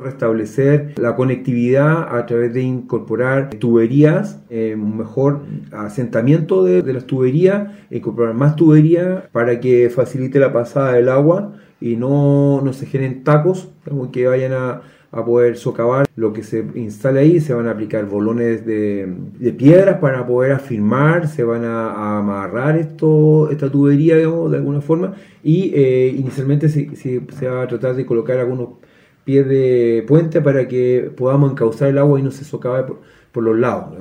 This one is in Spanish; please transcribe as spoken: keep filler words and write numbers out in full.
restablecer la conectividad a través de incorporar tuberías, eh, un mejor asentamiento de, de las tuberías, incorporar más tuberías para que facilite la pasada del agua y no, no se generen tacos, digamos, que vayan a, a poder socavar lo que se instale ahí. Se van a aplicar bolones de, de piedras para poder afirmar, se van a, a amarrar esto, esta tubería, digamos, de alguna forma, y eh, inicialmente se, se, se va a tratar de colocar algunos pies de puente para que podamos encauzar el agua y no se socave por, por los lados.